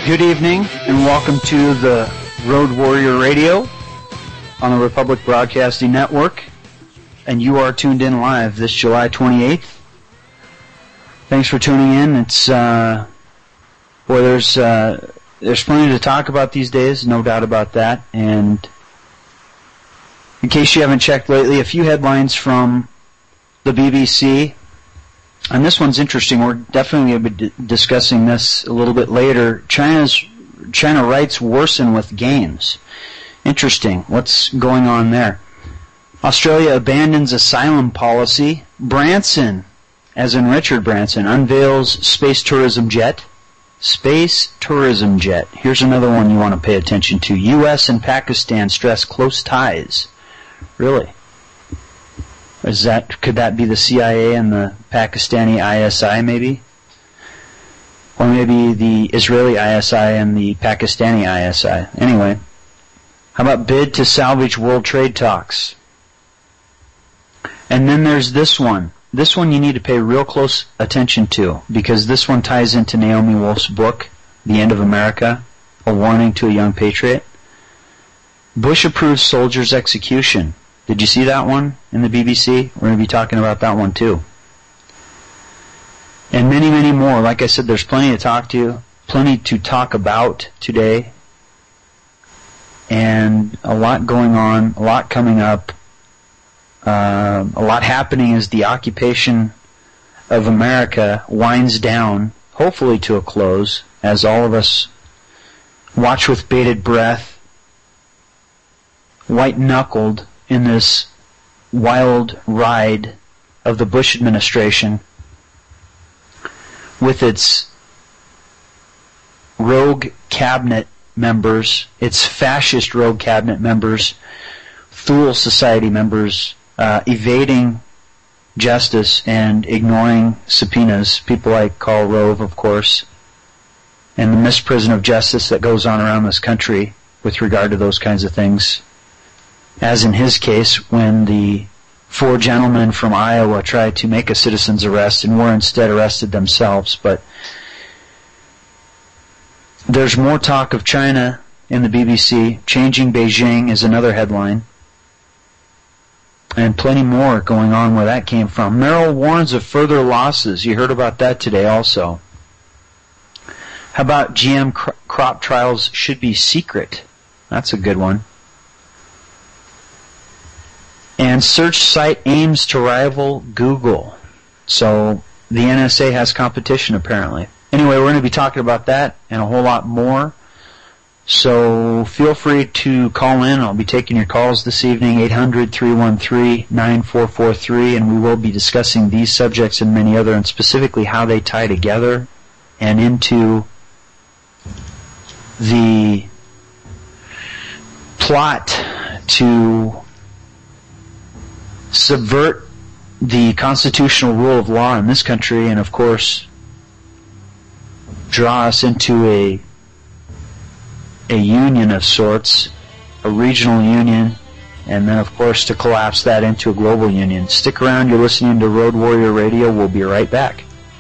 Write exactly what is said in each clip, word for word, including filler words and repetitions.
Good evening and welcome to the Road Warrior Radio on the Republic Broadcasting Network, and you are tuned in live this July twenty-eighth. Thanks for tuning in. It's uh, boy, there's uh, there's plenty to talk about these days, no doubt about that. And in case you haven't checked lately, a few headlines from the B B C. And this one's interesting. We're definitely going to be d- discussing this a little bit later. China's China rights worsen with games. Interesting. What's going on there? Australia abandons asylum policy. Branson, as in Richard Branson, unveils space tourism jet. Space tourism jet. Here's another one you want to pay attention to. U S and Pakistan stress close ties. Really? Is that, could that be the C I A and the Pakistani I S I maybe? Or maybe the Israeli I S I and the Pakistani I S I. Anyway, how about bid to salvage world trade talks? And then there's this one. This one you need to pay real close attention to, because this one ties into Naomi Wolf's book, The End of America, A Warning to a Young Patriot. Bush approves soldiers' execution. Did you see that one in the B B C? We're going to be talking about that one too. And many, many more. Like I said, there's plenty to talk to, plenty to talk about today. And a lot going on, a lot coming up, uh, a lot happening as the occupation of America winds down, hopefully to a close, as all of us watch with bated breath, white-knuckled, in this wild ride of the Bush administration with its rogue cabinet members, its fascist rogue cabinet members, Thule Society members, uh, evading justice and ignoring subpoenas, people like Karl Rove, of course, and the misprision of justice that goes on around this country with regard to those kinds of things. As in his case, when the four gentlemen from Iowa tried to make a citizen's arrest and were instead arrested themselves. But there's more talk of China in the B B C. Changing Beijing is another headline. And plenty more going on where that came from. Merrill warns of further losses. You heard about that today also. How about G M cr- crop trials should be secret? That's a good one. And search site aims to rival Google. So the N S A has competition apparently. Anyway, we're going to be talking about that and a whole lot more. So feel free to call in. I'll be taking your calls this evening, eight hundred, three one three, nine four four three, and we will be discussing these subjects and many other, and specifically how they tie together and into the plot to subvert the constitutional rule of law in this country, and of course draw us into a a union of sorts, a regional union, and then of course to collapse that into a global union. Stick around, you're listening to Road Warrior Radio. We'll be right back.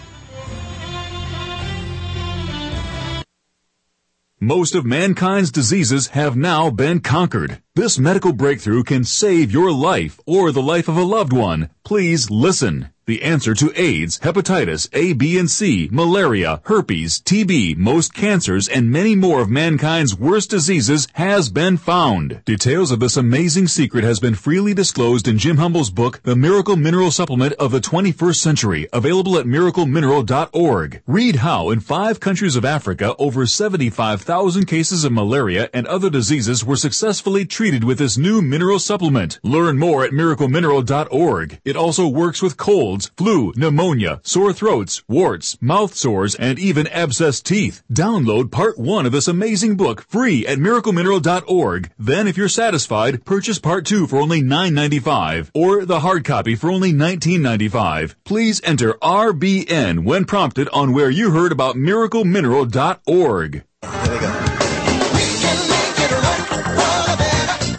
Most of mankind's diseases have now been conquered. This medical breakthrough can save your life or the life of a loved one. Please listen. The answer to AIDS, hepatitis A, B, and C, malaria, herpes, T B, most cancers, and many more of mankind's worst diseases has been found. Details of this amazing secret has been freely disclosed in Jim Humble's book, The Miracle Mineral Supplement of the twenty-first century, available at miracle mineral dot org. Read how in five countries of Africa, over seventy-five thousand cases of malaria and other diseases were successfully treated with this new mineral supplement. Learn more at miracle mineral dot org. It also works with colds, flu, pneumonia, sore throats, warts, mouth sores, and even abscessed teeth. Download part one of this amazing book free at miracle mineral dot org. Then, if you're satisfied, purchase part two for only nine ninety-five or the hard copy for only nineteen ninety-five. Please enter R B N when prompted on where you heard about miracle mineral dot org. There we go.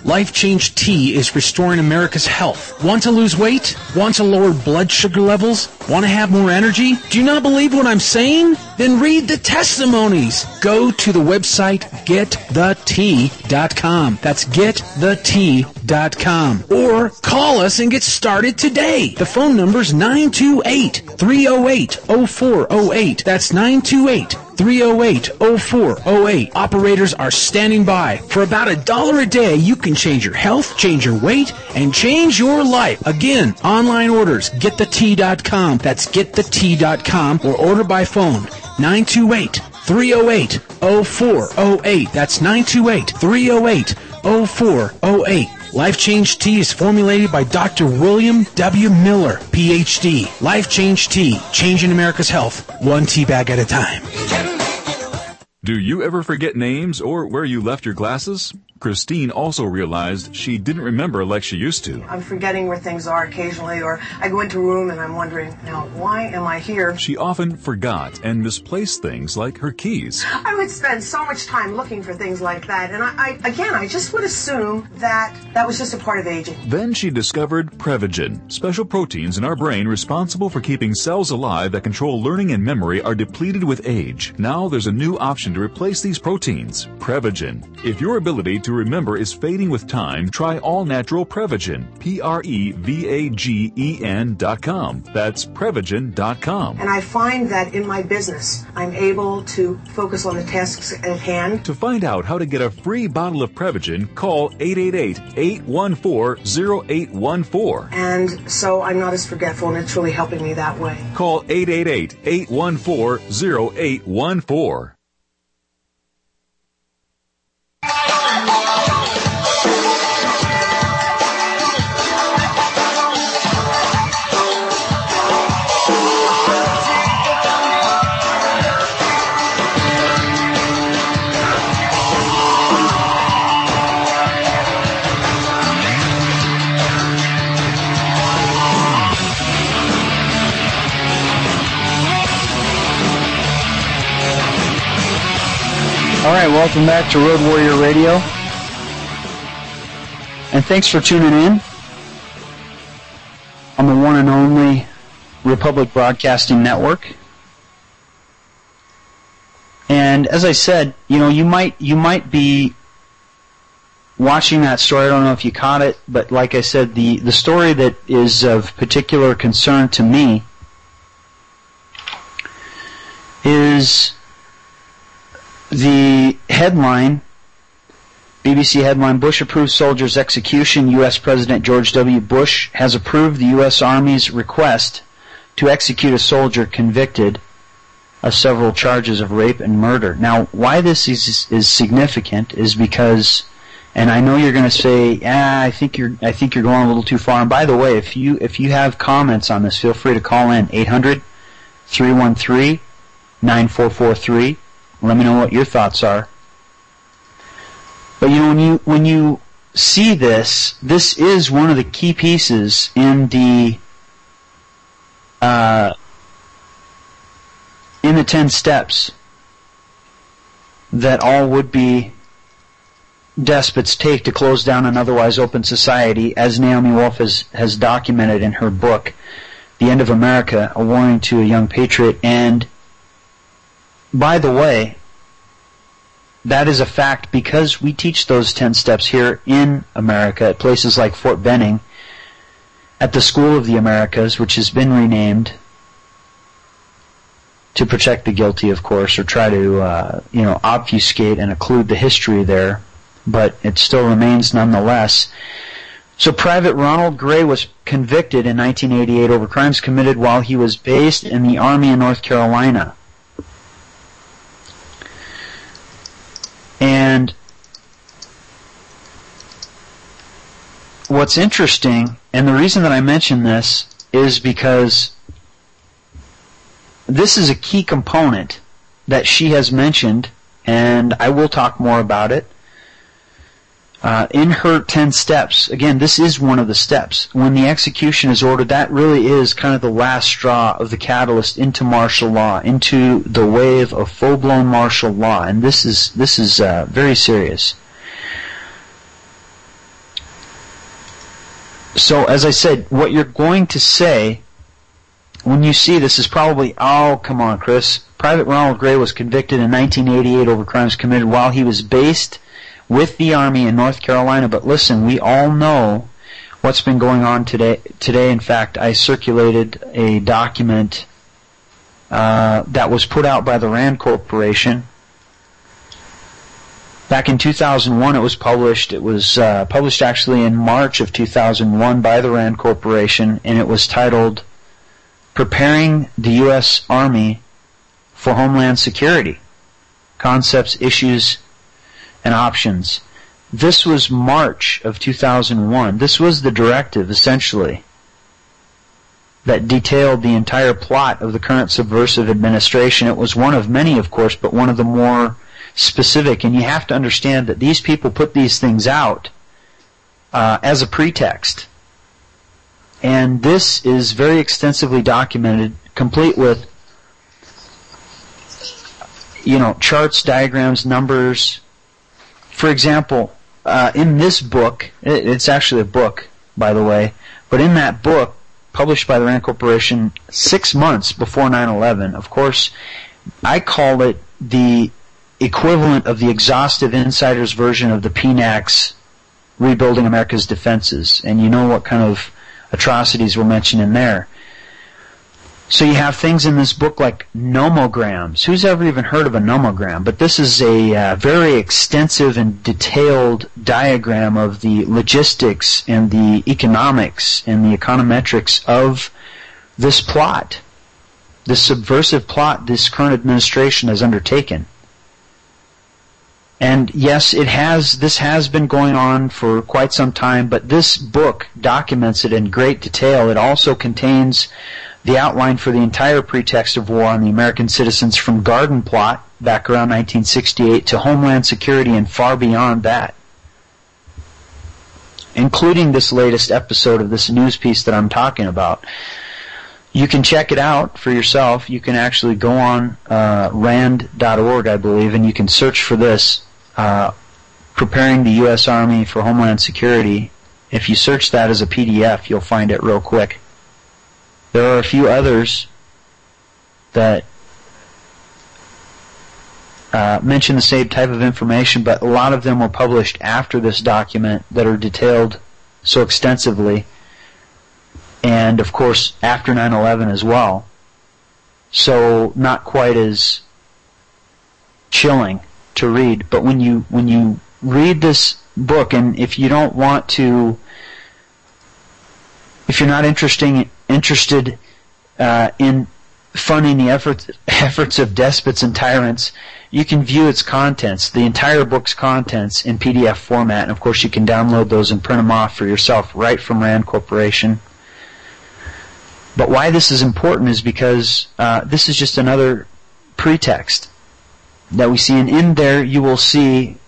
Life Change Tea is restoring America's health. Want to lose weight? Want to lower blood sugar levels? Want to have more energy? Do you not believe what I'm saying? Then read the testimonies. Go to the website get the tea dot com. That's get the tea dot com. Or call us and get started today. The phone number's nine two eight, three oh eight, oh four oh eight. That's nine two eight, three oh eight, oh four oh eight. Operators are standing by. For about a dollar a day, you can change your health, change your weight, and change your life. Again, online orders, get the tea dot com. That's get the tea dot com, or order by phone, nine two eight, three oh eight, oh four oh eight. That's nine two eight, three oh eight, oh four oh eight. Life Change Tea is formulated by Doctor William W. Miller, P H D. Life Change Tea, changing America's health, one tea bag at a time. Do you ever forget names or where you left your glasses? Christine also realized she didn't remember like she used to. I'm forgetting where things are occasionally, or I go into a room and I'm wondering, now, why am I here? She often forgot and misplaced things like her keys. I would spend so much time looking for things like that, and I, I again, I just would assume that that was just a part of aging. Then she discovered Prevagen. Special proteins in our brain responsible for keeping cells alive that control learning and memory are depleted with age. Now there's a new option to replace these proteins, Prevagen. If your ability to remember is fading with time, try all-natural Prevagen, P R E V A G E N dot com. That's Prevagen dot com. And I find that in my business, I'm able to focus on the tasks at hand. To find out how to get a free bottle of Prevagen, call eight eight eight, eight one four, zero eight one four. And so I'm not as forgetful, and it's really helping me that way. Call eight eight eight, eight one four, zero eight one four. All right, welcome back to Road Warrior Radio. And thanks for tuning in on the one and only Republic Broadcasting Network. And as I said, you know, you might you might be watching that story. I don't know if you caught it, but like I said, the, the story that is of particular concern to me is the headline, B B C headline, Bush approves soldier's execution. U S President George W. Bush has approved the U S Army's request to execute a soldier convicted of several charges of rape and murder. Now, why this is, is significant is because, and I know you're going to say, ah, I think you're, I think you're going a little too far. And by the way, if you, if you have comments on this, feel free to call in eight hundred, three one three, nine four four three. Let me know what your thoughts are. But you know, when you when you see this, this is one of the key pieces in the uh, in the ten steps that all would-be despots take to close down an otherwise open society, as Naomi Wolf has, has documented in her book, The End of America, A Warning to a Young Patriot. And by the way, that is a fact because we teach those ten steps here in America at places like Fort Benning, at the School of the Americas, which has been renamed to protect the guilty, of course, or try to, uh, you know, obfuscate and occlude the history there, but it still remains nonetheless. So Private Ronald Gray was convicted in nineteen eighty-eight over crimes committed while he was based in the Army in North Carolina. And what's interesting, and the reason that I mention this, is because this is a key component that she has mentioned, and I will talk more about it, uh, in her ten steps. Again, this is one of the steps. When the execution is ordered, that really is kind of the last straw of the catalyst into martial law, into the wave of full-blown martial law, and this is this is uh, very serious. So, as I said, what you're going to say when you see this is probably, oh, come on, Chris. Private Ronald Gray was convicted in nineteen eighty-eight over crimes committed while he was based with the Army in North Carolina. But listen, we all know what's been going on today. Today, in fact, I circulated a document uh, that was put out by the Rand Corporation. Back in two thousand one, it was published. It was uh, published actually in March of two thousand one by the Rand Corporation, and it was titled Preparing the U S Army for Homeland Security, Concepts, Issues, and Options. This was March of two thousand one. This was the directive, essentially, that detailed the entire plot of the current subversive administration. It was one of many, of course, but one of the more specific. And you have to understand that these people put these things out uh, as a pretext. And this is very extensively documented, complete with, you know, charts, diagrams, numbers. For example, uh, in this book, it, it's actually a book, by the way, but in that book, published by the Rand Corporation six months before nine eleven, of course, I call it the equivalent of the exhaustive insider's version of the P NAC's Rebuilding America's Defenses. And you know what kind of atrocities were mentioned in there. So you have things in this book like nomograms. Who's ever even heard of a nomogram? But this is a uh, very extensive and detailed diagram of the logistics and the economics and the econometrics of this plot, this subversive plot this current administration has undertaken. And yes, it has, this has been going on for quite some time, but this book documents it in great detail. It also contains the outline for the entire pretext of war on the American citizens from Garden Plot back around nineteen sixty-eight to Homeland Security and far beyond that, including this latest episode of this news piece that I'm talking about. You can check it out for yourself. You can actually go on uh, rand dot org, I believe, and you can search for this, uh, Preparing the U S Army for Homeland Security. If you search that as a P D F, you'll find it real quick. There are a few others that uh, mention the same type of information, but a lot of them were published after this document that are detailed so extensively, and of course after nine eleven as well. So not quite as chilling to read. But when you when you read this book, and if you don't want to, if you're not interesting, interested uh, in funding the efforts efforts of despots and tyrants, you can view its contents, the entire book's contents, in P D F format. And of course, you can download those and print them off for yourself right from Rand Corporation. But why this is important is because uh, this is just another pretext that we see, and in there you will see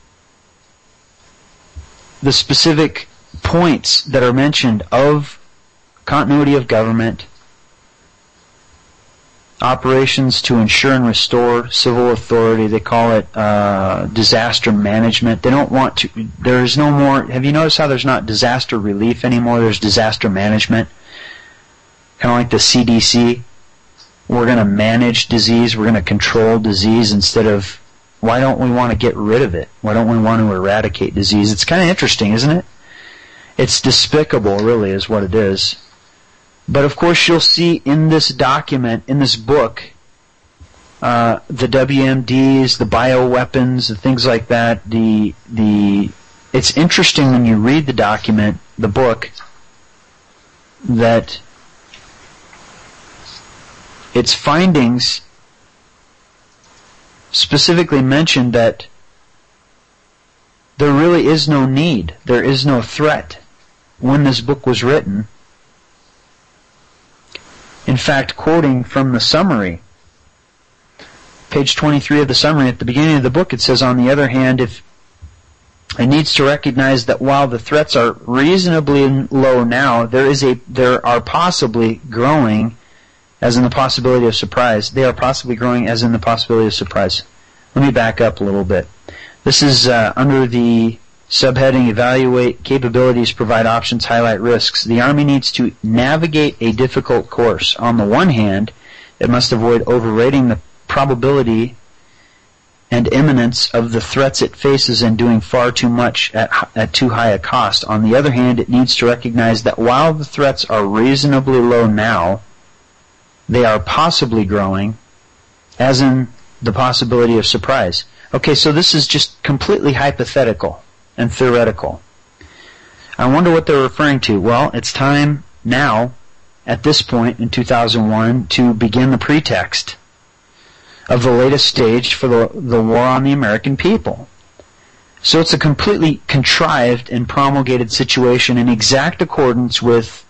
the specific points that are mentioned of continuity of government, operations to ensure and restore civil authority. They call it uh, disaster management. They don't want to, there is no more, have you noticed how there's not disaster relief anymore? There's disaster management. Kind of like the C D C. We're going to manage disease, we're going to control disease instead of, why don't we want to get rid of it? Why don't we want to eradicate disease? It's kind of interesting, isn't it? It's despicable, really, is what it is. But of course, you'll see in this document, in this book, uh, the W M Ds, the bioweapons, the things like that. The the it's interesting when you read the document, the book, that its findings specifically mentioned that there really is no need, there is no threat when this book was written. In fact, quoting from the summary, page twenty-three of the summary, at the beginning of the book, it says, on the other hand, if it needs to recognize that while the threats are reasonably low now, there is a there are possibly growing, as in the possibility of surprise. They are possibly growing as in the possibility of surprise. Let me back up a little bit. This is uh, under the Subheading, evaluate capabilities, provide options, highlight risks. The Army needs to navigate a difficult course. On the one hand, it must avoid overrating the probability and imminence of the threats it faces and doing far too much at, at too high a cost. On the other hand, it needs to recognize that while the threats are reasonably low now, they are possibly growing, as in the possibility of surprise. Okay, so this is just completely hypothetical and theoretical. I wonder what they're referring to. Well, it's time now, at this point in two thousand one, to begin the pretext of the latest stage for the, the war on the American people. So it's a completely contrived and promulgated situation in exact accordance with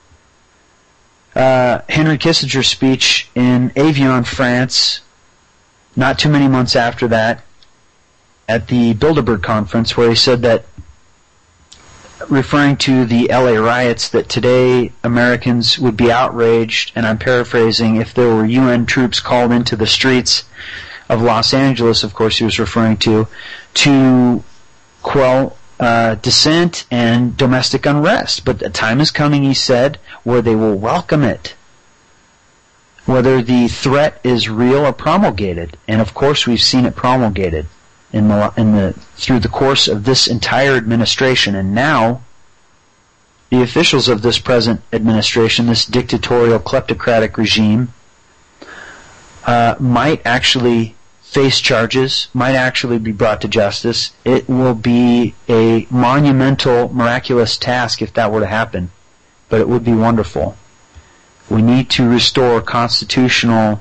uh, Henry Kissinger's speech in Avion, France, not too many months after that, at the Bilderberg conference, where he said that, referring to the L A riots, that today Americans would be outraged, and I'm paraphrasing, if there were U N troops called into the streets of Los Angeles, of course he was referring to, to quell uh, dissent and domestic unrest. But the time is coming, he said, where they will welcome it, whether the threat is real or promulgated. And of course we've seen it promulgated in the, in the through the course of this entire administration. And now the officials of this present administration, this dictatorial kleptocratic regime, uh, might actually face charges, might actually be brought to justice. It will be a monumental, miraculous task if that were to happen, but it would be wonderful. We need to restore constitutional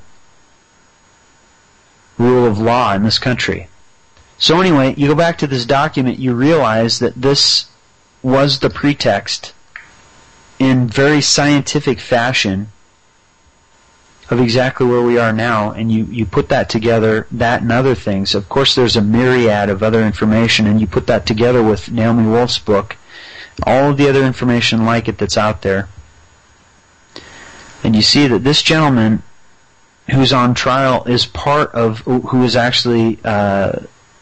rule of law in this country. So anyway, you go back to this document, you realize that this was the pretext in very scientific fashion of exactly where we are now, and you, you put that together, that and other things. Of course, there's a myriad of other information, and you put that together with Naomi Wolf's book, all of the other information like it that's out there, and you see that this gentleman who's on trial is part of, who is actually uh,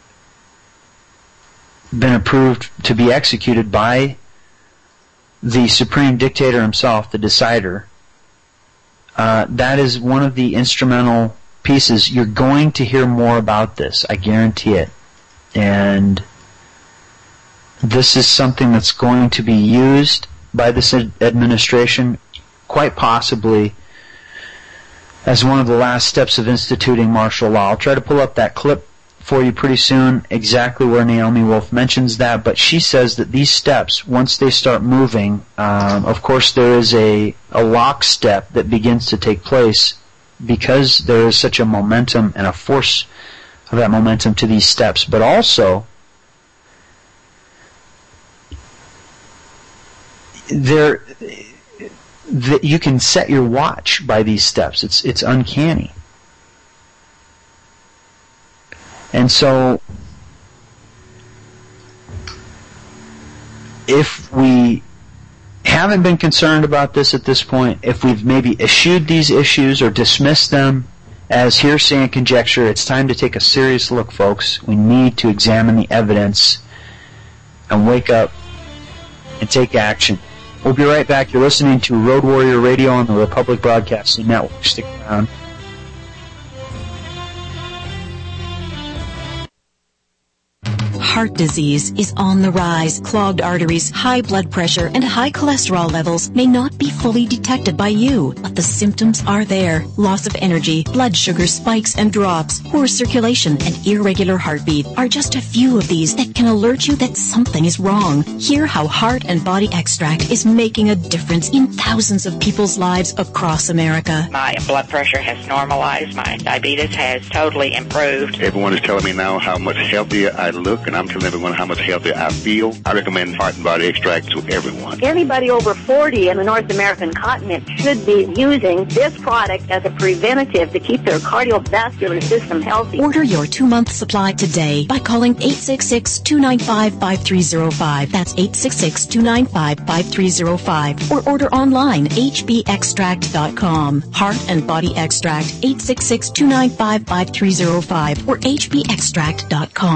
been approved to be executed by the supreme dictator himself, the decider. Uh, that is one of the instrumental pieces. You're going to hear more about this, I guarantee it. And this is something that's going to be used by this ad- administration, quite possibly as one of the last steps of instituting martial law. I'll try to pull up that clip for you pretty soon, exactly where Naomi Wolf mentions that, but she says that these steps, once they start moving, um, of course there is a, a lockstep that begins to take place because there is such a momentum and a force of that momentum to these steps, but also there, the, you can set your watch by these steps. It's, it's uncanny. And so, if we haven't been concerned about this at this point, if we've maybe eschewed these issues or dismissed them as hearsay and conjecture, it's time to take a serious look, folks. We need to examine the evidence and wake up and take action. We'll be right back. You're listening to Road Warrior Radio on the Republic Broadcasting Network. Stick around. Heart disease is on the rise. Clogged arteries, high blood pressure, and high cholesterol levels may not be fully detected by you, but the symptoms are there. Loss of energy, blood sugar spikes and drops, poor circulation, and irregular heartbeat are just a few of these that can alert you that something is wrong. Hear how Heart and Body Extract is making a difference in thousands of people's lives across America. My blood pressure has normalized. My diabetes has totally improved. Everyone is telling me now how much healthier I look, and I'm telling everyone how much healthier I feel. I recommend Heart and Body Extract to everyone. Anybody over forty in the North American continent should be using this product as a preventative to keep their cardiovascular system healthy. Order your two-month supply today by calling eight six six, two nine five, five three zero five. That's eight six six, two nine five, five three zero five. Or order online, h b extract dot com. Heart and Body Extract, eight six six, two nine five, five three zero five or h b extract dot com.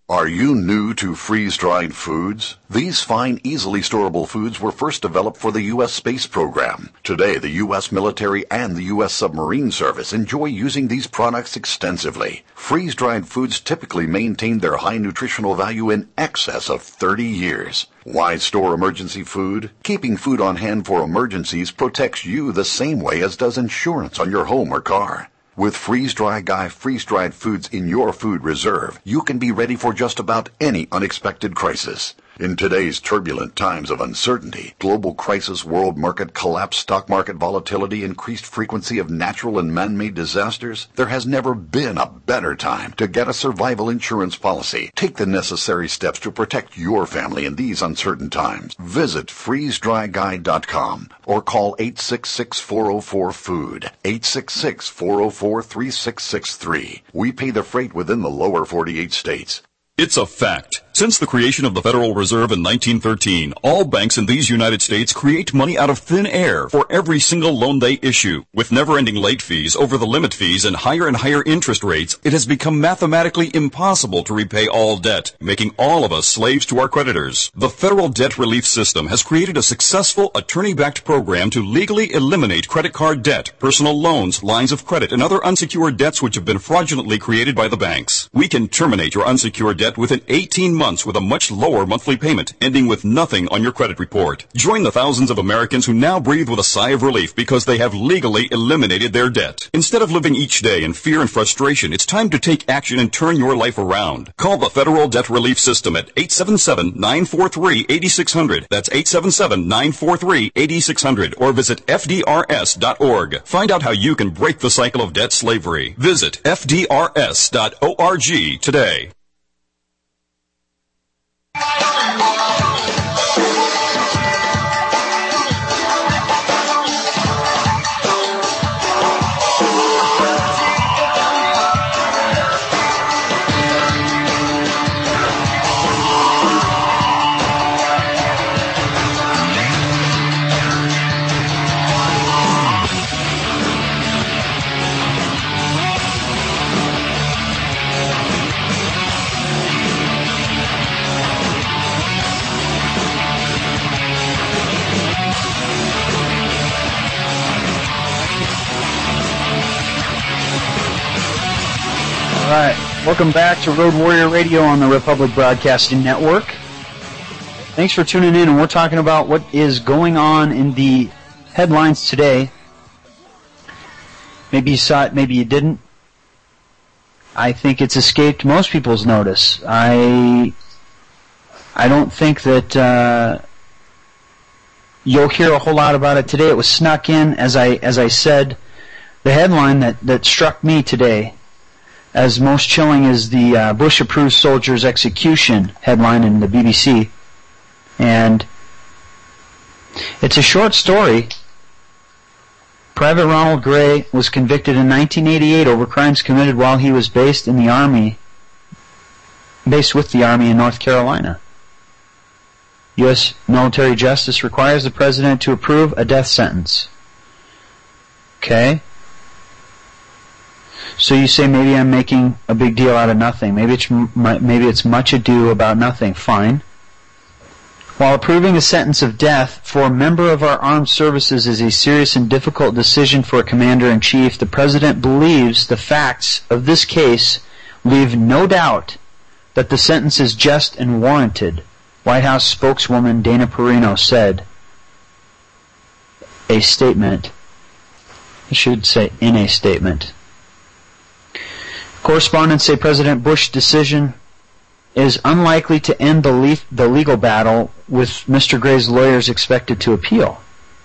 Are you new to freeze-dried foods? These fine, easily storable foods were first developed for the U S space program. Today, the U S military and the U S submarine service enjoy using these products extensively. Freeze-dried foods typically maintain their high nutritional value in excess of thirty years. Why store emergency food? Keeping food on hand for emergencies protects you the same way as does insurance on your home or car. With Freeze-Dry Guy freeze-dried foods in your food reserve, you can be ready for just about any unexpected crisis. In today's turbulent times of uncertainty, global crisis, world market collapse, stock market volatility, increased frequency of natural and man-made disasters, there has never been a better time to get a survival insurance policy. Take the necessary steps to protect your family in these uncertain times. Visit freeze dry guy dot com or call eight six six, four oh four, food, eight six six, four oh four, three six six three. We pay the freight within the lower forty-eight states. It's a fact. Since the creation of the Federal Reserve in nineteen thirteen, all banks in these United States create money out of thin air for every single loan they issue. With never-ending late fees, over-the-limit fees, and higher and higher interest rates, it has become mathematically impossible to repay all debt, making all of us slaves to our creditors. The Federal Debt Relief System has created a successful attorney-backed program to legally eliminate credit card debt, personal loans, lines of credit, and other unsecured debts which have been fraudulently created by the banks. We can terminate your unsecured debt within eighteen months with a much lower monthly payment, ending with nothing on your credit report. Join the thousands of Americans who now breathe with a sigh of relief because they have legally eliminated their debt. Instead of living each day in fear and frustration, it's time to take action and turn your life around. Call the Federal Debt Relief System at eight seven seven, nine four three, eight six zero zero. That's eight seven seven, nine four three, eight six zero zero. Or visit F D R S dot org. Find out how you can break the cycle of debt slavery. Visit F D R S dot org today. All right, welcome back to Road Warrior Radio on the Republic Broadcasting Network. Thanks for tuning in, and we're talking about what is going on in the headlines today. Maybe you saw it, maybe you didn't. I think it's escaped most people's notice. I I don't think that uh, you'll hear a whole lot about it today. It was snuck in, as I as I said. The headline that, that struck me today as most chilling is the uh, Bush-approved soldier's execution headline in the B B C. And it's a short story. Private Ronald Gray was convicted in nineteen eighty-eight over crimes committed while he was based in the Army, based with the Army in North Carolina. U S military justice requires the president to approve a death sentence. Okay? So you say maybe I'm making a big deal out of nothing. Maybe it's maybe it's much ado about nothing. Fine. While approving a sentence of death for a member of our armed services is a serious and difficult decision for a commander-in-chief, the president believes the facts of this case leave no doubt that the sentence is just and warranted, White House spokeswoman Dana Perino said. A statement. I should say in a statement. Correspondents say President Bush's decision is unlikely to end the, le- the legal battle, with Mister Gray's lawyers expected to appeal.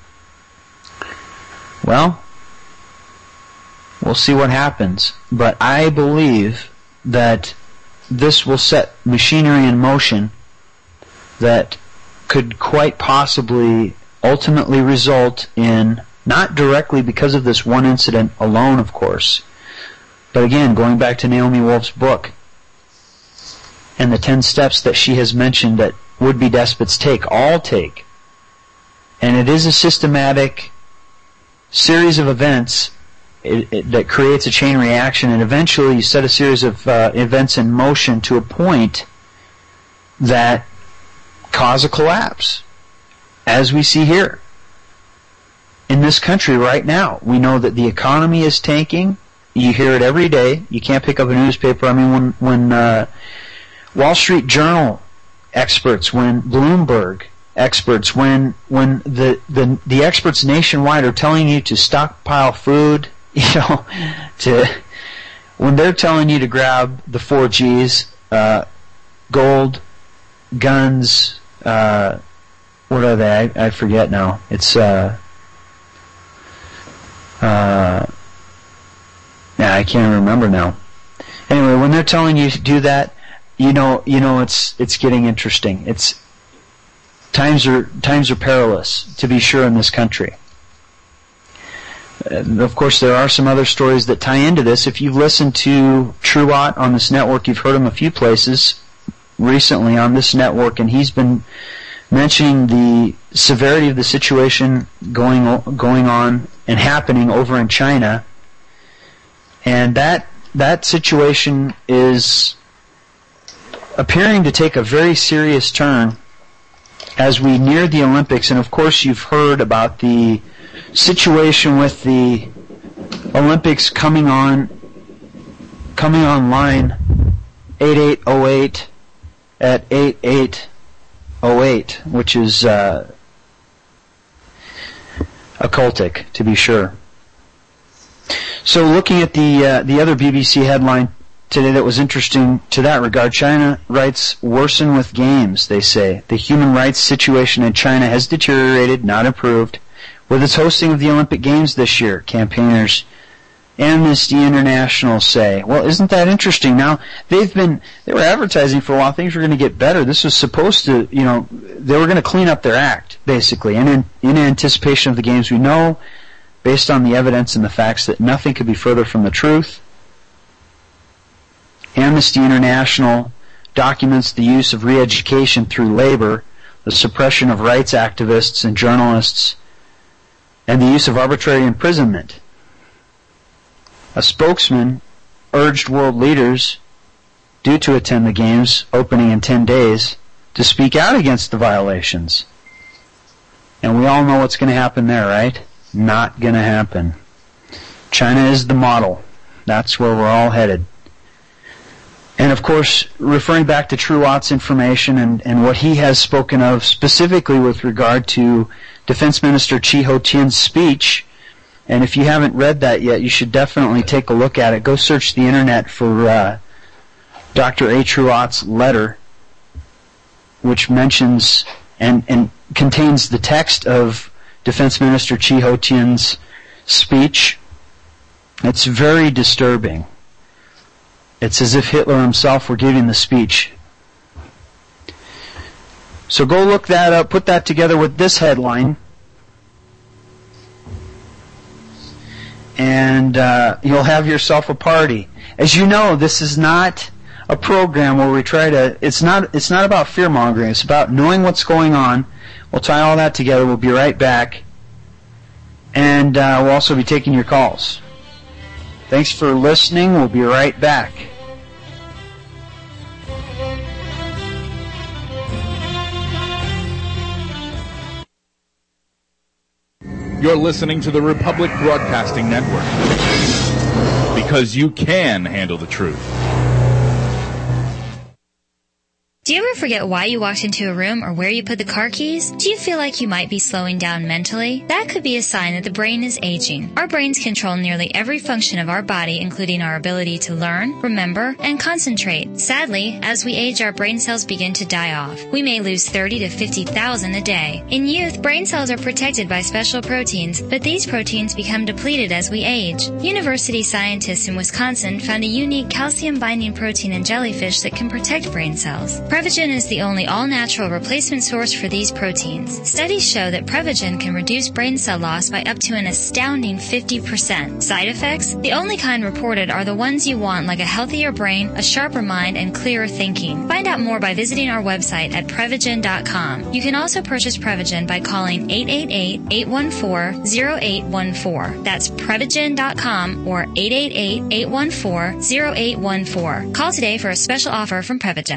Well, we'll see what happens. But I believe that this will set machinery in motion that could quite possibly ultimately result in, not directly because of this one incident alone, of course, but again, going back to Naomi Wolf's book and the ten steps that she has mentioned that would-be despots take, all take. And it is a systematic series of events it, it, that creates a chain reaction, and eventually you set a series of uh, events in motion to a point that cause a collapse, as we see here in this country right now. We know that the economy is tanking. You hear it every day. You can't pick up a newspaper. I mean, when when uh, Wall Street Journal experts, when Bloomberg experts, when when the, the the experts nationwide are telling you to stockpile food, you know, to when they're telling you to grab the four G's, uh, gold, guns, uh, what are they? I, I forget now. It's uh, uh, yeah, I can't remember now. Anyway, when they're telling you to do that, you know, you know, it's it's getting interesting. It's times are times are perilous, to be sure, in this country. And of course, there are some other stories that tie into this. If you've listened to Truott on this network, you've heard him a few places recently on this network, and he's been mentioning the severity of the situation going going on and happening over in China, and that that situation is appearing to take a very serious turn as we near the Olympics. And of course, you've heard about the situation with the Olympics coming on, coming online eight eight oh eight at eight eight oh eight, which is uh, occultic, to be sure. So, looking at the uh, the other B B C headline today that was interesting to that regard, China rights worsen with games, they say. The human rights situation in China has deteriorated, not improved, with its hosting of the Olympic Games this year, campaigners Amnesty International say. Well, isn't that interesting? Now, they've been, they were advertising for a while, things were going to get better. This was supposed to, you know, they were going to clean up their act, basically. And in, in anticipation of the Games, we know, based on the evidence and the facts, that nothing could be further from the truth. Amnesty International documents the use of re-education through labor, the suppression of rights activists and journalists, and the use of arbitrary imprisonment. A spokesman urged world leaders due to attend the Games, opening in ten days, to speak out against the violations. And we all know what's going to happen there, right? Not going to happen. China is the model. That's where we're all headed. And of course, referring back to Truott's information and, and what he has spoken of specifically with regard to Defense Minister Chi Ho-tian's speech, and if you haven't read that yet, you should definitely take a look at it. Go search the internet for uh, Doctor A. Truott's letter, which mentions and, and contains the text of Defense Minister Chi Ho-tian's speech. It's very disturbing. It's as if Hitler himself were giving the speech. So go look that up, put that together with this headline, and uh, you'll have yourself a party. As you know, this is not a program where we try to, it's not, it's not about fear-mongering, it's about knowing what's going on. We'll tie all that together, we'll be right back, and uh, we'll also be taking your calls. Thanks for listening, we'll be right back. You're listening to the Republic Broadcasting Network, because you can handle the truth. Do you ever forget why you walked into a room or where you put the car keys? Do you feel like you might be slowing down mentally? That could be a sign that the brain is aging. Our brains control nearly every function of our body, including our ability to learn, remember, and concentrate. Sadly, as we age, our brain cells begin to die off. We may lose thirty to fifty thousand a day. In youth, brain cells are protected by special proteins, but these proteins become depleted as we age. University scientists in Wisconsin found a unique calcium-binding protein in jellyfish that can protect brain cells. Prevagen is the only all-natural replacement source for these proteins. Studies show that Prevagen can reduce brain cell loss by up to an astounding fifty percent. Side effects? The only kind reported are the ones you want, like a healthier brain, a sharper mind, and clearer thinking. Find out more by visiting our website at Prevagen dot com. You can also purchase Prevagen by calling eight eight eight, eight one four, zero eight one four. That's Prevagen dot com or eight eight eight, eight one four, zero eight one four. Call today for a special offer from Prevagen.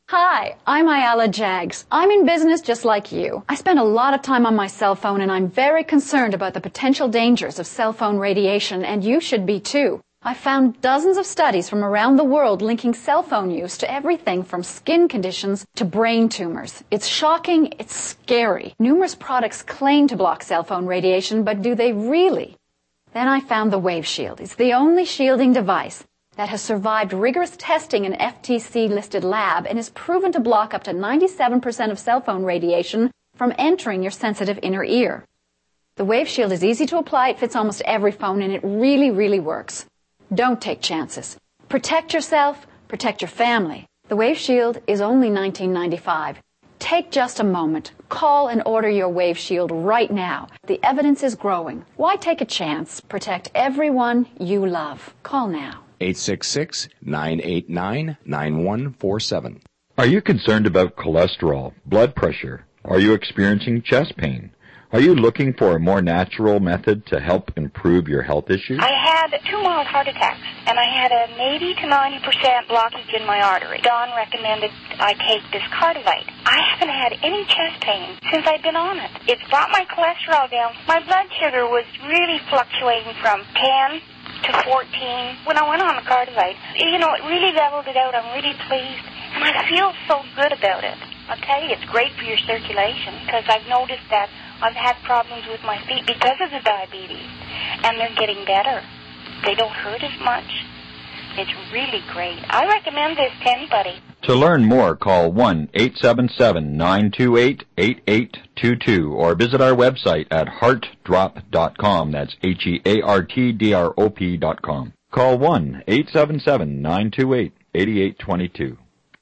Hi, I'm Ayala Jags. I'm in business just like you. I spend a lot of time on my cell phone and I'm very concerned about the potential dangers of cell phone radiation, and you should be too. I found dozens of studies from around the world linking cell phone use to everything from skin conditions to brain tumors. It's shocking, it's scary. Numerous products claim to block cell phone radiation, but do they really? Then I found the Wave Shield. It's the only shielding device that has survived rigorous testing in an F T C-listed lab and is proven to block up to ninety-seven percent of cell phone radiation from entering your sensitive inner ear. The Wave Shield is easy to apply, it fits almost every phone, and it really, really works. Don't take chances. Protect yourself, protect your family. The Wave Shield is only nineteen ninety-five dollars. Take just a moment. Call and order your Wave Shield right now. The evidence is growing. Why take a chance? Protect everyone you love. Call now. eight six six, nine eight nine, nine one four seven. Are you concerned about cholesterol, blood pressure? Are you experiencing chest pain? Are you looking for a more natural method to help improve your health issues? I had two mild heart attacks, and I had an eighty to ninety percent blockage in my artery. Don recommended I take this Cardivite. I haven't had any chest pain since I've been on it. It's brought my cholesterol down. My blood sugar was really fluctuating from ten to fourteen. When I went on the Cardivite, you know, it really leveled it out. I'm really pleased, and I feel so good about it. I'll tell you, it's great for your circulation, because I've noticed that I've had problems with my feet because of the diabetes, and they're getting better. They don't hurt as much. It's really great. I recommend this to anybody. To learn more, call one eight seven seven, nine two eight, eight eight two two or visit our website at heart drop dot com. That's H E A R T D R O P dot com. Call one eight seven seven, nine two eight, eight eight two two.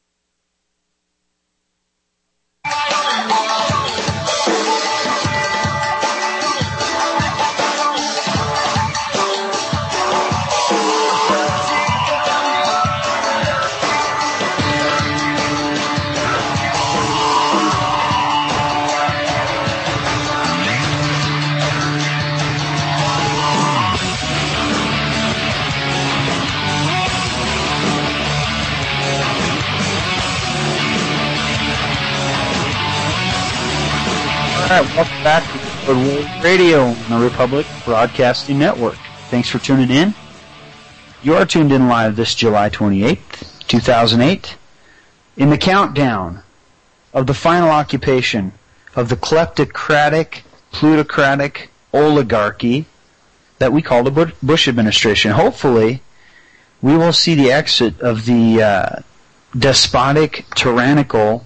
All right, welcome back to Road Warrior Radio on the Republic Broadcasting Network. Thanks for tuning in. You are tuned in live this July twenty-eighth, two thousand eight, in the countdown of the final occupation of the kleptocratic, plutocratic oligarchy that we call the Bush administration. Hopefully, we will see the exit of the uh, despotic, tyrannical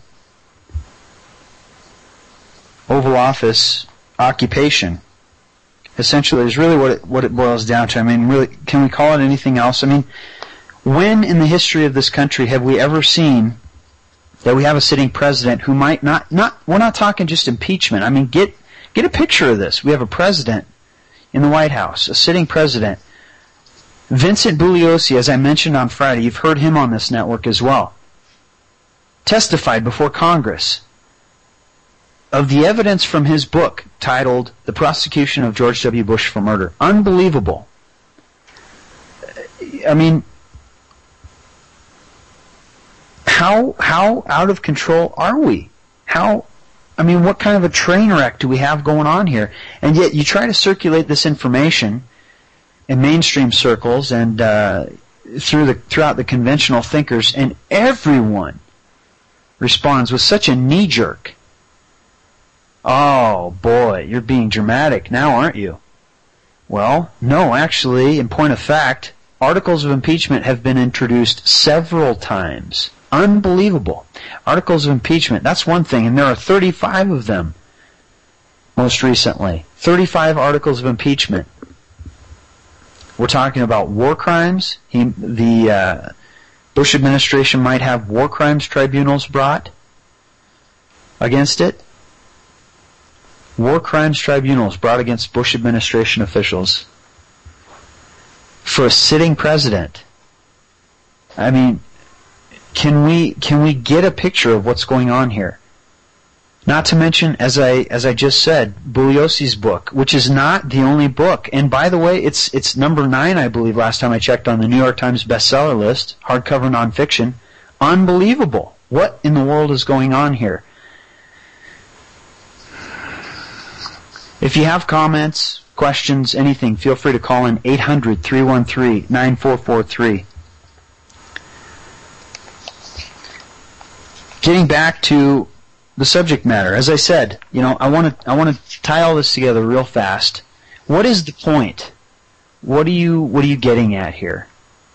Oval Office occupation. Essentially, is really what it, what it boils down to. I mean, really, can we call it anything else? I mean, when in the history of this country have we ever seen that we have a sitting president who might not, not, we're not talking just impeachment. I mean, get, get a picture of this. We have a president in the White House, a sitting president. Vincent Bugliosi, as I mentioned on Friday, you've heard him on this network as well, testified before Congress of the evidence from his book titled The Prosecution of George W. Bush for Murder. Unbelievable. I mean, how how out of control are we? How, I mean, what kind of a train wreck do we have going on here? And yet you try to circulate this information in mainstream circles and uh, through the throughout the conventional thinkers, and everyone responds with such a knee-jerk, "Oh, boy, you're being dramatic now, aren't you?" Well, no, actually, in point of fact, articles of impeachment have been introduced several times. Unbelievable. Articles of impeachment, that's one thing, and there are thirty-five of them most recently. thirty-five articles of impeachment. We're talking about war crimes. He, the uh, Bush administration might have war crimes tribunals brought against it. War crimes tribunals brought against Bush administration officials for a sitting president. I mean, can we can we get a picture of what's going on here? Not to mention, as I as I just said, Bugliosi's book, which is not the only book. And by the way, it's it's number nine, I believe, last time I checked on the New York Times bestseller list, hardcover nonfiction. Unbelievable. What in the world is going on here? If you have comments, questions, anything, feel free to call in eight hundred, three one three, nine four four three. Getting back to the subject matter, as I said, you know, I want to I want to tie all this together real fast. What is the point? What are you what are you getting at here?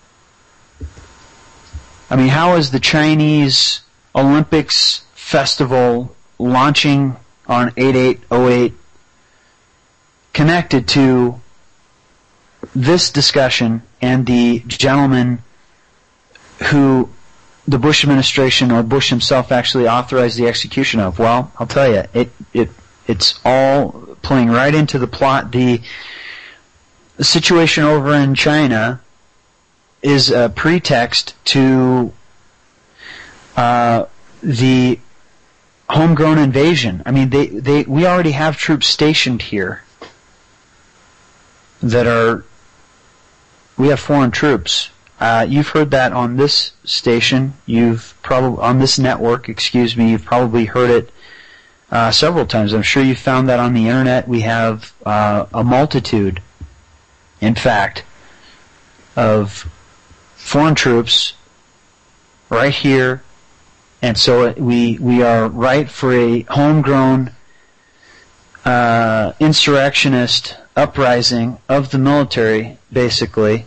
I mean, how is the Chinese Olympics festival launching on eight eight oh eight connected to this discussion and the gentleman who the Bush administration or Bush himself actually authorized the execution of? Well, I'll tell you, it it it's all playing right into the plot. The situation over in China is a pretext to uh, the homegrown invasion. I mean, they, they we already have troops stationed here that are, we have foreign troops. Uh, you've heard that on this station. You've probably, on this network, excuse me, you've probably heard it uh, several times. I'm sure you found that on the internet. We have uh, a multitude, in fact, of foreign troops right here. And so we, we are right for a homegrown uh, insurrectionist uprising of the military, basically.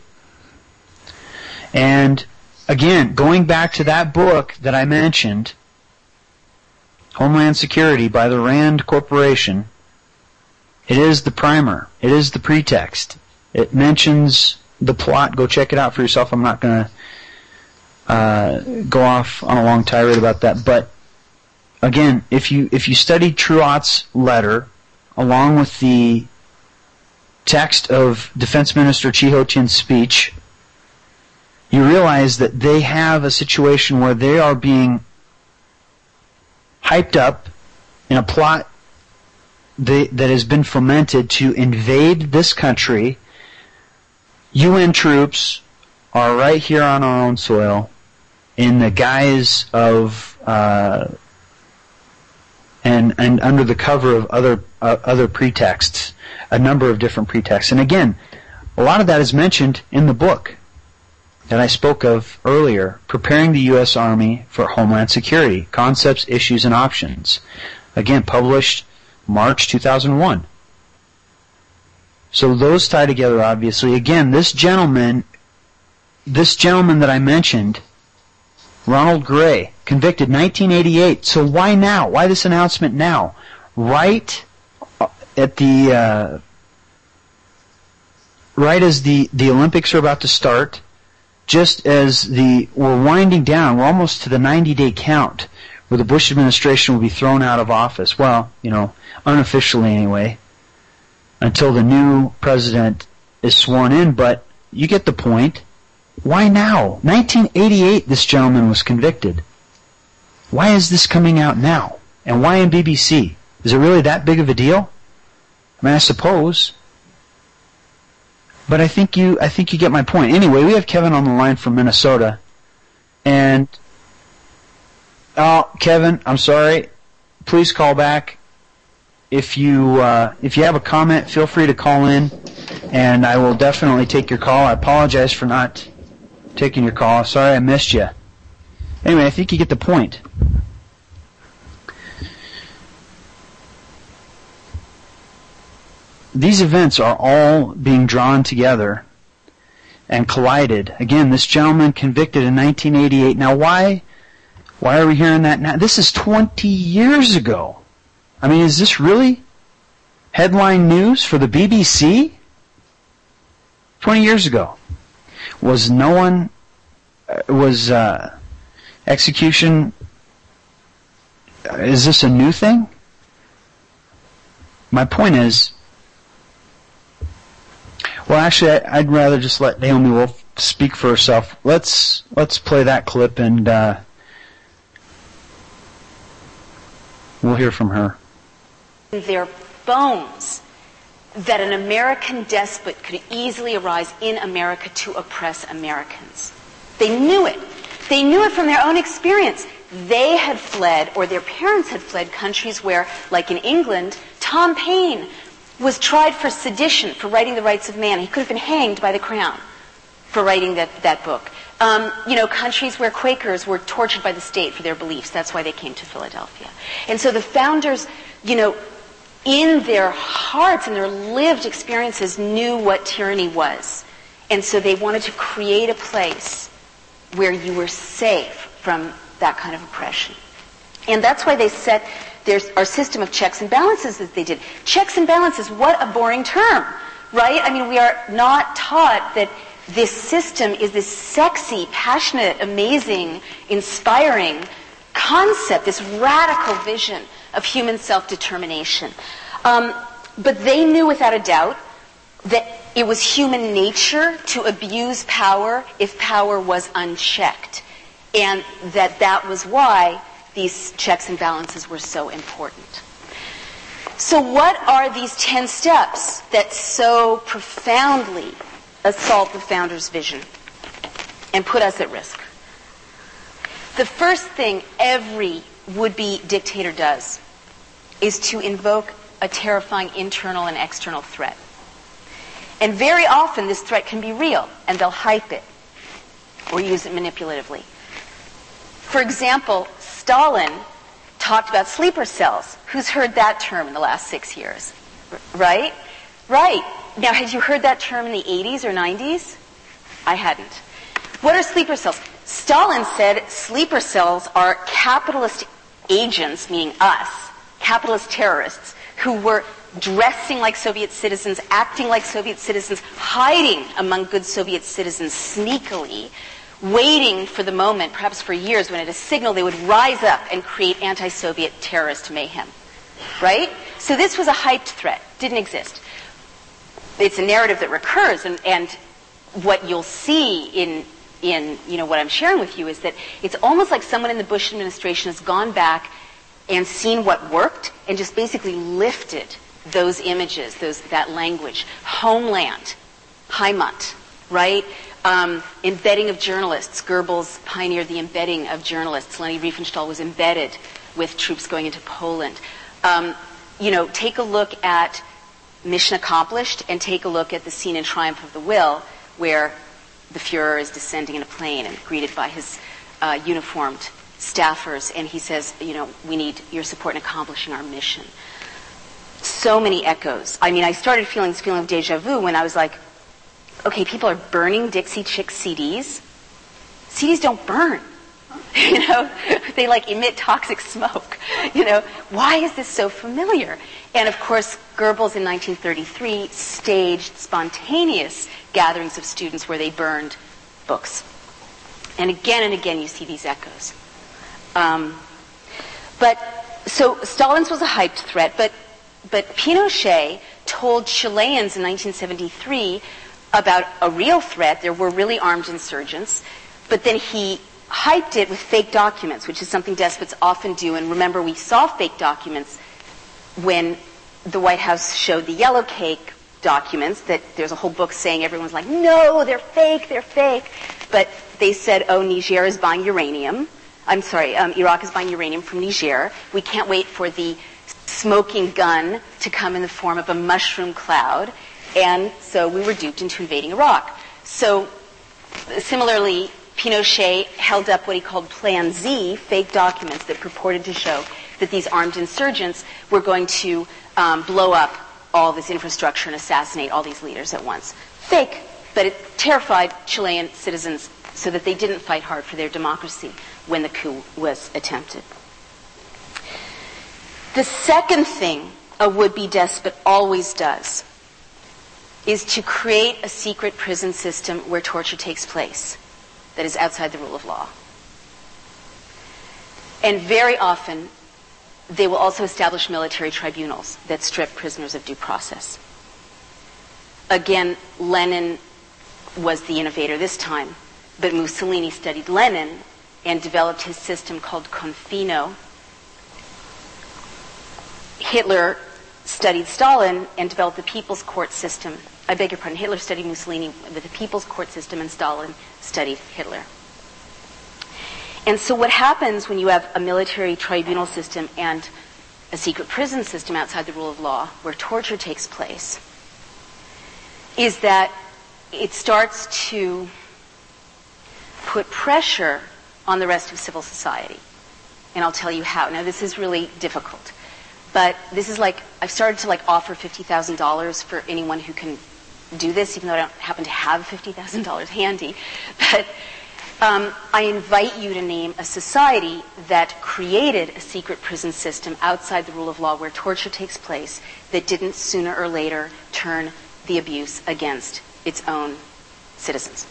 And again, going back to that book that I mentioned, Homeland Security by the Rand Corporation, it is the primer. It is the pretext. It mentions the plot. Go check it out for yourself. I'm not going to uh, go off on a long tirade about that. But again, if you if you study Truott's letter along with the text of Defense Minister Chi Ho-chin's speech, you realize that they have a situation where they are being hyped up in a plot they, that has been fomented to invade this country. U N troops are right here on our own soil in the guise of uh, and and under the cover of other uh, other pretexts, a number of different pretexts. And again, a lot of that is mentioned in the book that I spoke of earlier, Preparing the U S Army for Homeland Security, Concepts, Issues, and Options. Again, published March two thousand one. So those tie together, obviously. Again, this gentleman, this gentleman that I mentioned, Ronald Gray, convicted nineteen eighty-eight. So why now? Why this announcement now? Right at the, uh, right as the, the Olympics are about to start, just as the we're winding down, we're almost to the ninety-day count where the Bush administration will be thrown out of office. Well, you know, unofficially anyway, until the new president is sworn in. But you get the point. Why now? nineteen eighty-eight, this gentleman was convicted. Why is this coming out now? And why in B B C? Is it really that big of a deal? I mean, I suppose. But I think you, I think you get my point. Anyway, we have Kevin on the line from Minnesota, and oh, Kevin, I'm sorry. Please call back if you uh, if you have a comment. Feel free to call in, and I will definitely take your call. I apologize for not taking your call. Sorry, I missed you. Anyway, I think you get the point. These events are all being drawn together and collided. Again, this gentleman convicted in nineteen eighty-eight. Now, why, why are we hearing that now? This is twenty years ago. I mean, is this really headline news for the B B C? twenty years ago. Was no one, uh, was uh, execution, uh, is this a new thing? My point is, well, actually, I'd rather just let Naomi Wolf speak for herself. Let's let's play that clip, and uh, we'll hear from her. Their bones that an American despot could easily arise in America to oppress Americans. They knew it. They knew it from their own experience. they had fled, or their parents had fled, countries where, like in England, Tom Paine was tried for sedition, for writing The Rights of Man. He could have been hanged by the Crown for writing that, that book. Um, you know, countries where Quakers were tortured by the state for their beliefs. That's why they came to Philadelphia. And so the founders, you know, in their hearts and their lived experiences knew what tyranny was. And so they wanted to create a place where you were safe from that kind of oppression. And that's why they set their, our system of checks and balances that they did. Checks and balances, what a boring term, right? I mean, we are not taught that this system is this sexy, passionate, amazing, inspiring concept, this radical vision of human self-determination. Um, but they knew without a doubt that it was human nature to abuse power if power was unchecked, and that that was why these checks and balances were so important. So what are these ten steps that so profoundly assault the founders' vision and put us at risk? The first thing every would-be dictator does is to invoke a terrifying internal and external threat. And very often this threat can be real, and they'll hype it or use it manipulatively. For example, Stalin talked about sleeper cells. Who's heard that term in the last six years? R- right? Right. Now, had you heard that term in the eighties or nineties? I hadn't. What are sleeper cells? Stalin said sleeper cells are capitalist agents, meaning us, capitalist terrorists, who were dressing like Soviet citizens, acting like Soviet citizens, hiding among good Soviet citizens sneakily, waiting for the moment, perhaps for years, when at a signal they would rise up and create anti-Soviet terrorist mayhem. Right? So this was a hyped threat. Didn't exist. It's a narrative that recurs, and, and what you'll see in, in you know, what I'm sharing with you is that it's almost like someone in the Bush administration has gone back and seen what worked and just basically lifted those images, those that language. Homeland, Heimat, right? Um, embedding of journalists. Goebbels pioneered the embedding of journalists. Leni Riefenstahl was embedded with troops going into Poland. Um, you know, take a look at Mission Accomplished, and take a look at the scene in Triumph of the Will, where the Fuhrer is descending in a plane and greeted by his uh, uniformed staffers, and he says, you know, we need your support in accomplishing our mission. So many echoes. I mean, I started feeling this feeling of deja vu when I was like, okay, people are burning Dixie Chicks C Ds. C Ds don't burn. You know, they like emit toxic smoke. You know, why is this so familiar? And of course, Goebbels in nineteen thirty-three staged spontaneous gatherings of students where they burned books. And again and again you see these echoes. Um, but, so Stalin's was a hyped threat, but, but Pinochet told Chileans in nineteen seventy-three about a real threat. There were really armed insurgents, but then he hyped it with fake documents, which is something despots often do. And remember, we saw fake documents when the White House showed the yellow cake documents, that there's a whole book saying everyone's like, no, they're fake, they're fake. But they said, oh, Niger is buying uranium. I'm sorry, um, Iraq is buying uranium from Niger. We can't wait for the smoking gun to come in the form of a mushroom cloud. And so we were duped into invading Iraq. So similarly, Pinochet held up what he called Plan Z, fake documents that purported to show that these armed insurgents were going to um, blow up all this infrastructure and assassinate all these leaders at once. Fake, but it terrified Chilean citizens so that they didn't fight hard for their democracy when the coup was attempted. The second thing a would-be despot always does is to create a secret prison system where torture takes place that is outside the rule of law. And very often, they will also establish military tribunals that strip prisoners of due process. Again, Lenin was the innovator this time, but Mussolini studied Lenin and developed his system called Confino. Hitler studied Stalin and developed the People's Court system. I beg your pardon, Hitler studied Mussolini with the People's Court system, and Stalin studied Hitler. And so what happens when you have a military tribunal system and a secret prison system outside the rule of law where torture takes place is that it starts to put pressure on the rest of civil society. And I'll tell you how. Now, this is really difficult. But this is like, I've started to like offer fifty thousand dollars for anyone who can do this, even though I don't happen to have fifty thousand dollars handy. But um, I invite you to name a society that created a secret prison system outside the rule of law where torture takes place that didn't sooner or later turn the abuse against its own citizens.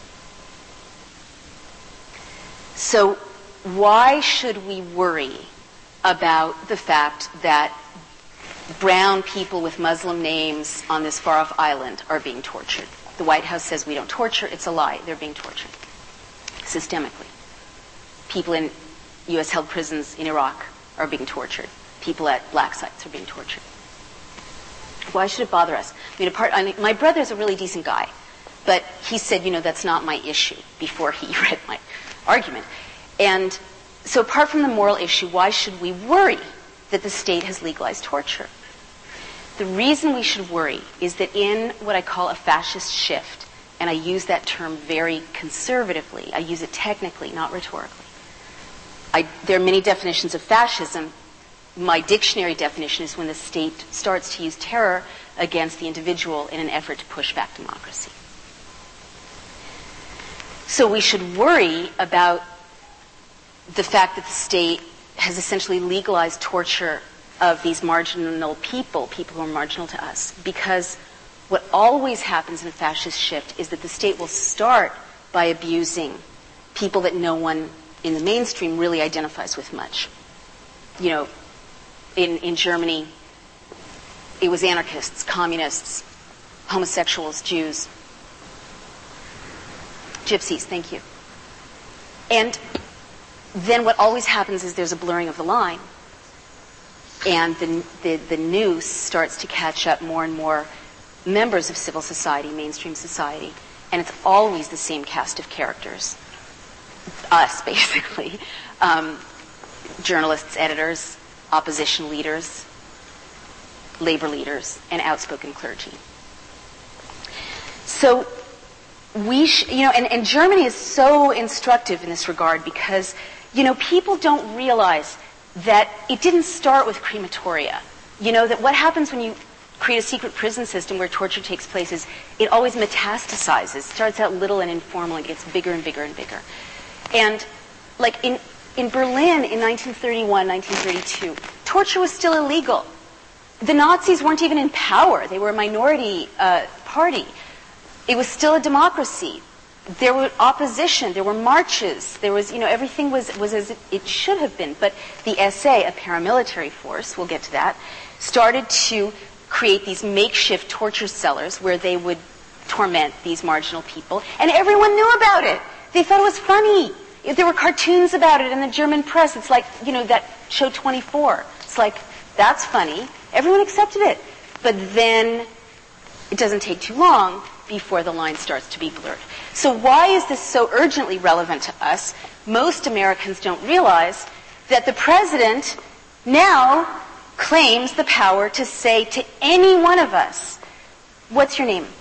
So why should we worry about the fact that brown people with Muslim names on this far-off island are being tortured? The White House says we don't torture. It's a lie. They're being tortured systemically. People in U S held prisons in Iraq are being tortured. People at black sites are being tortured. Why should it bother us? I mean, apart, I mean, my brother's a really decent guy, but he said, you know, that's not my issue before he read my argument. And so apart from the moral issue, why should we worry that the state has legalized torture? The reason we should worry is that in what I call a fascist shift, and I use that term very conservatively, I use it technically, not rhetorically. I, there are many definitions of fascism. My dictionary definition is when the state starts to use terror against the individual in an effort to push back democracy. So we should worry about the fact that the state has essentially legalized torture of these marginal people, people who are marginal to us, because what always happens in a fascist shift is that the state will start by abusing people that no one in the mainstream really identifies with much. You know, in, in Germany, it was anarchists, communists, homosexuals, Jews, gypsies, thank you. And then what always happens is there's a blurring of the line, and the, the, the noose starts to catch up more and more members of civil society, mainstream society, and it's always the same cast of characters. Us, basically. Um, journalists, editors, opposition leaders, labor leaders, and outspoken clergy. So we, sh- you know, and, and Germany is so instructive in this regard because, you know, people don't realize that it didn't start with crematoria. You know, that what happens when you create a secret prison system where torture takes place is it always metastasizes. It starts out little and informal and gets bigger and bigger and bigger. And like in, in Berlin in nineteen thirty-one, nineteen thirty-two, torture was still illegal. The Nazis weren't even in power. They were a minority uh, party. It was still a democracy. There were opposition. There were marches. There was, you know, everything was, was as it should have been. But the S A, a paramilitary force, we'll get to that, started to create these makeshift torture cellars where they would torment these marginal people. And everyone knew about it. They thought it was funny. If there were cartoons about it in the German press, it's like, you know, that show twenty-four. It's like, that's funny. Everyone accepted it. But then it doesn't take too long before the line starts to be blurred. So why is this so urgently relevant to us? Most Americans don't realize that the president now claims the power to say to any one of us, what's your name?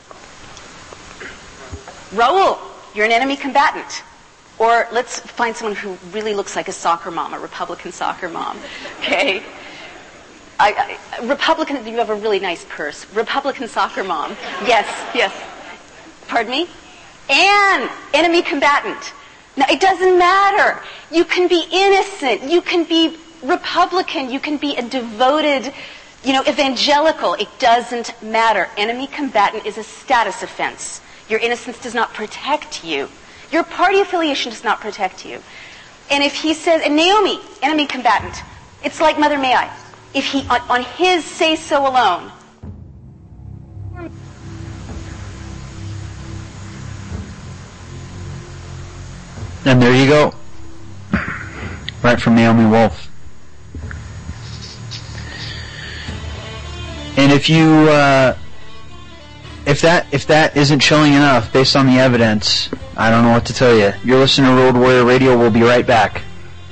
Raul, you're an enemy combatant. Or let's find someone who really looks like a soccer mom, a Republican soccer mom. Okay? I, I, Republican, you have a really nice purse. Republican soccer mom. Yes, yes. Pardon me? And enemy combatant. Now, it doesn't matter. You can be innocent. You can be Republican. You can be a devoted, you know, evangelical. It doesn't matter. Enemy combatant is a status offense. Your innocence does not protect you. Your party affiliation does not protect you. And if he says, and Naomi, enemy combatant, it's like Mother May I. If he, on, on his say-so alone, and there you go. Right from Naomi Wolf. And if you, uh, if that if that isn't showing enough based on the evidence, I don't know what to tell you. You're listening to Road Warrior Radio. We'll be right back.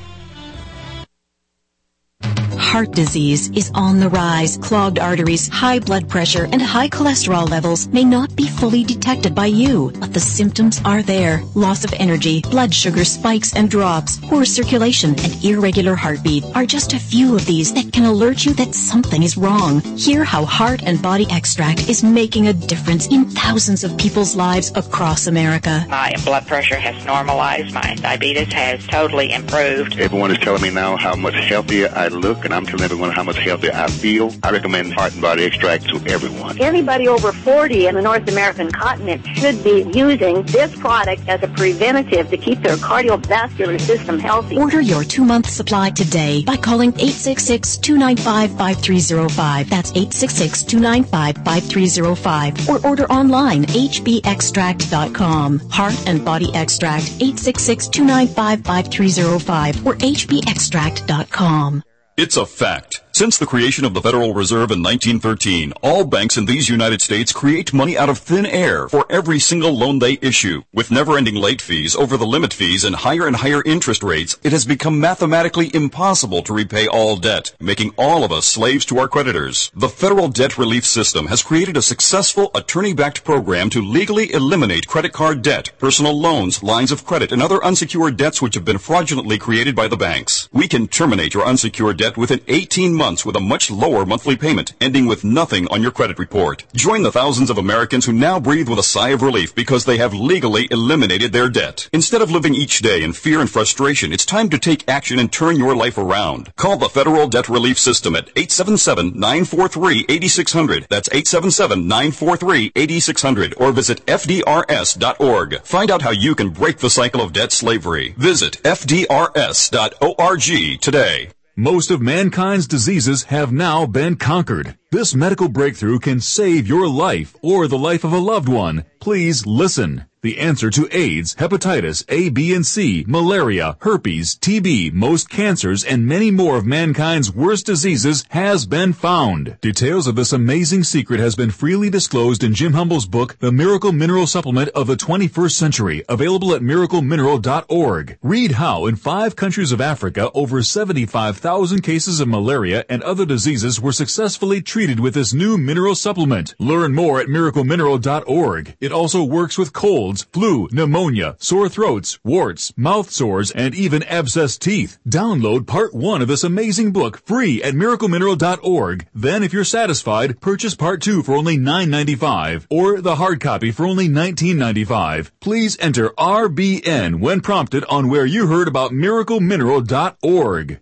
Heart disease is on the rise. Clogged arteries, high blood pressure, and high cholesterol levels may not be fully detected by you, but the symptoms are there. Loss of energy, blood sugar spikes and drops, poor circulation, and irregular heartbeat are just a few of these that can alert you that something is wrong. Hear how Heart and Body Extract is making a difference in thousands of people's lives across America. My blood pressure has normalized. My diabetes has totally improved. Everyone is telling me now how much healthier I look, and I'm telling everyone how much healthier I feel. I recommend Heart and Body Extract to everyone. Anybody over forty in the North American continent should be using this product as a preventative to keep their cardiovascular system healthy. Order your two-month supply today by calling eight six six, two nine five, five three zero five. That's eight six six, two nine five, five three zero five. Or order online, h b extract dot com. Heart and Body Extract, eight six six, two nine five, five three zero five or h b extract dot com. It's a fact. Since the creation of the Federal Reserve in nineteen thirteen, all banks in these United States create money out of thin air for every single loan they issue. With never-ending late fees, over-the-limit fees, and higher and higher interest rates, it has become mathematically impossible to repay all debt, making all of us slaves to our creditors. The Federal Debt Relief System has created a successful attorney-backed program to legally eliminate credit card debt, personal loans, lines of credit, and other unsecured debts which have been fraudulently created by the banks. We can terminate your unsecured debt within eighteen months with a much lower monthly payment, ending with nothing on your credit report. Join the thousands of Americans who now breathe with a sigh of relief because they have legally eliminated their debt. Instead of living each day in fear and frustration, it's time to take action and turn your life around. Call the Federal Debt Relief System at eight seven seven, nine four three, eight six zero zero. That's eight seven seven, nine four three, eight six zero zero. Or visit F D R S dot org. Find out how you can break the cycle of debt slavery. Visit F D R S dot org today. Most of mankind's diseases have now been conquered. This medical breakthrough can save your life or the life of a loved one. Please listen. The answer to AIDS, hepatitis A, B, and C, malaria, herpes, T B, most cancers, and many more of mankind's worst diseases has been found. Details of this amazing secret has been freely disclosed in Jim Humble's book, The Miracle Mineral Supplement of the twenty-first century, available at miracle mineral dot org. Read how in five countries of Africa, over seventy-five thousand cases of malaria and other diseases were successfully treated with this new mineral supplement. Learn more at miracle mineral dot org. It also works with cold, flu, pneumonia, sore throats, warts, mouth sores, and even abscessed teeth. Download part one of this amazing book free at miracle mineral dot org. Then, if you're satisfied, purchase part two for only nine ninety-five or the hard copy for only nineteen ninety-five. Please enter R B N when prompted on where you heard about miracle mineral dot org.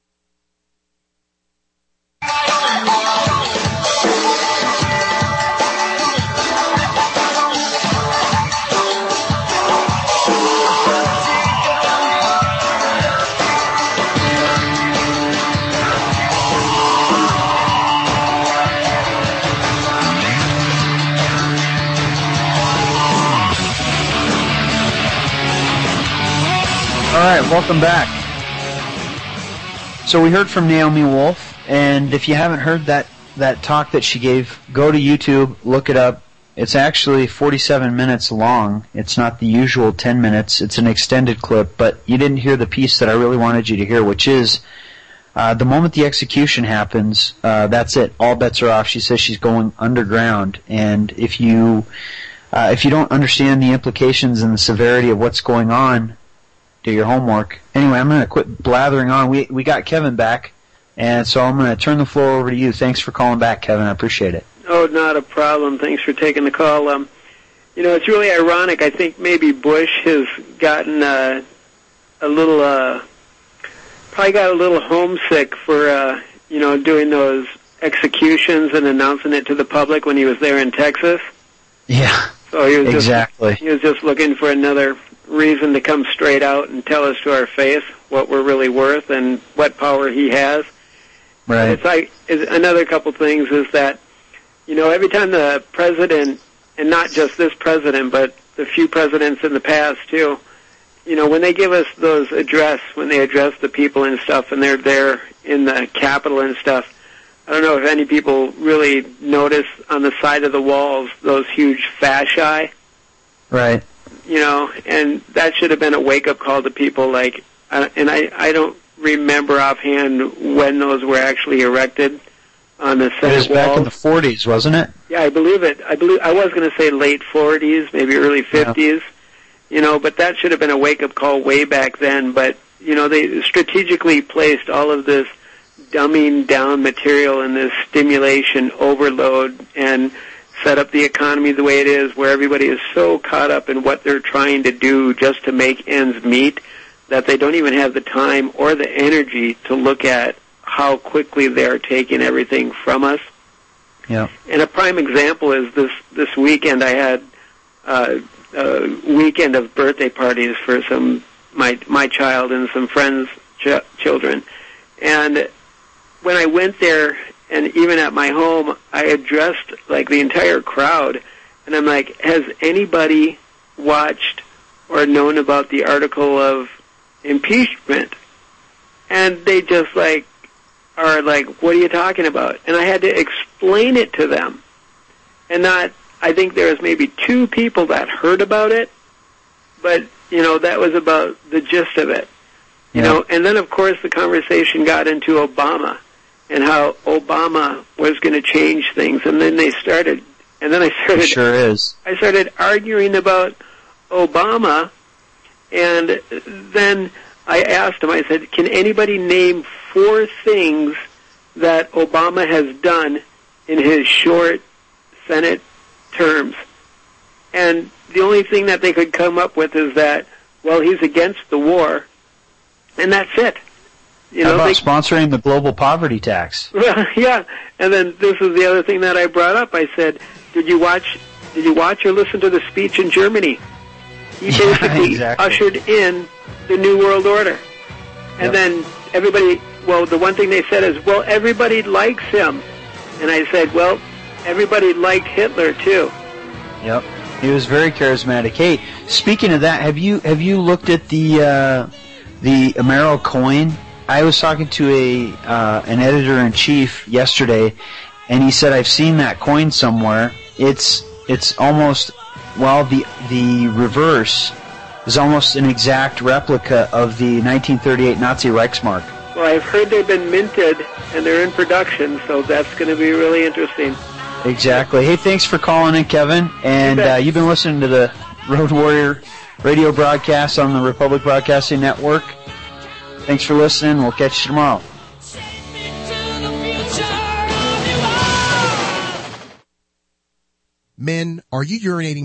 All right, welcome back. So we heard from Naomi Wolf, and if you haven't heard that, that talk that she gave, go to YouTube, look it up. It's actually forty-seven minutes long. It's not the usual ten minutes. It's an extended clip, but you didn't hear the piece that I really wanted you to hear, which is uh, the moment the execution happens, uh, that's it. All bets are off. She says she's going underground, and if you uh, if you don't understand the implications and the severity of what's going on, do your homework. Anyway, I'm going to quit blathering on. We we got Kevin back, and so I'm going to turn the floor over to you. Thanks for calling back, Kevin. I appreciate it. Oh, not a problem. Thanks for taking the call. Um, you know, it's really ironic. I think maybe Bush has gotten uh, a little, uh, probably got a little homesick for, uh, you know, doing those executions and announcing it to the public when he was there in Texas. Yeah, so he was exactly. Just, he was just looking for another reason to come straight out and tell us to our face what we're really worth and what power he has. Right. It's like it's another couple things is that, you know, every time the president, and not just this president, but the few presidents in the past too, you know, when they give us those address, when they address the people and stuff, and they're there in the Capitol and stuff, I don't know if any people really notice on the side of the walls those huge fasci. Right. you know, and that should have been a wake-up call to people. Like, uh, and I, I don't remember offhand when those were actually erected on the Senate It was wall. back in the forties, wasn't it? Yeah, I believe it. I believe I was going to say late forties, maybe early fifties. Yeah. You know, but that should have been a wake-up call way back then. But you know, they strategically placed all of this dumbing down material and this stimulation overload and set up the economy the way it is, where everybody is so caught up in what they're trying to do just to make ends meet that they don't even have the time or the energy to look at how quickly they're taking everything from us. Yeah. And a prime example is this this weekend I had uh, a weekend of birthday parties for some my my child and some friends' ch- children. And when I went there, and even at my home, I addressed like the entire crowd, and I'm like, has anybody watched or known about the article of impeachment? And they just like are like, what are you talking about? And I had to explain it to them. And not, I think there was maybe two people that heard about it, but, you know, that was about the gist of it. You Yeah. know, and then of course the conversation got into Obama and how Obama was going to change things, and then they started, and then I started, It sure is. I started arguing about Obama, and then I asked him, I said, can anybody name four things that Obama has done in his short Senate terms? And the only thing that they could come up with is that, well, he's against the war, and that's it. You How know, about they, sponsoring the global poverty tax? well, yeah. And then this is the other thing that I brought up. I said, "Did you watch? Did you watch or listen to the speech in Germany? He Yeah, basically exactly. ushered in the New World Order." And Yep. then everybody, well, the one thing they said is, "Well, everybody likes him." And I said, "Well, everybody liked Hitler too." Yep. He was very charismatic. Hey, speaking of that, have you have you looked at the uh, the Amero coin? I was talking to a uh, an editor-in-chief yesterday, and he said, I've seen that coin somewhere. It's it's almost, well, the the reverse is almost an exact replica of the nineteen thirty-eight Nazi Reichsmark. Well, I've heard they've been minted and they're in production, so that's going to be really interesting. Exactly. Hey, thanks for calling in, Kevin. And uh, you've been listening to the Road Warrior radio broadcast on the Republic Broadcasting Network. Thanks for listening. We'll catch you tomorrow. Men, are you urinating